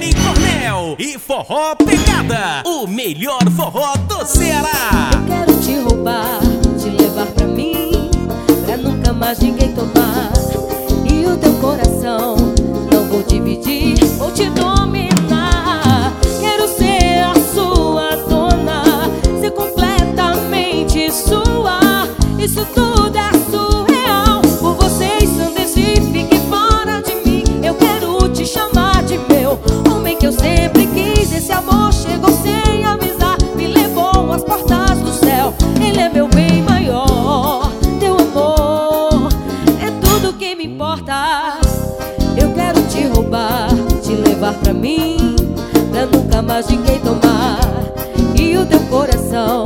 Dani Cornel e Forró Pegada, o melhor forró do Ceará. Eu quero te roubar, te levar pra mim, pra nunca mais ninguém tomar. E o teu coração não vou dividir, vou te dominar. Quero ser a sua dona, ser completamente sua. Isso tudo é surreal. Por você ensandeci, fique fora de mim. Eu quero te chamar de meu homem que eu sempre quis. Esse amor chegou sem avisar, me levou às portas do céu. Ele é meu bem maior. Teu amor é tudo que me importa. Eu quero te roubar, te levar pra mim, pra nunca mais ninguém tomar. E o teu coração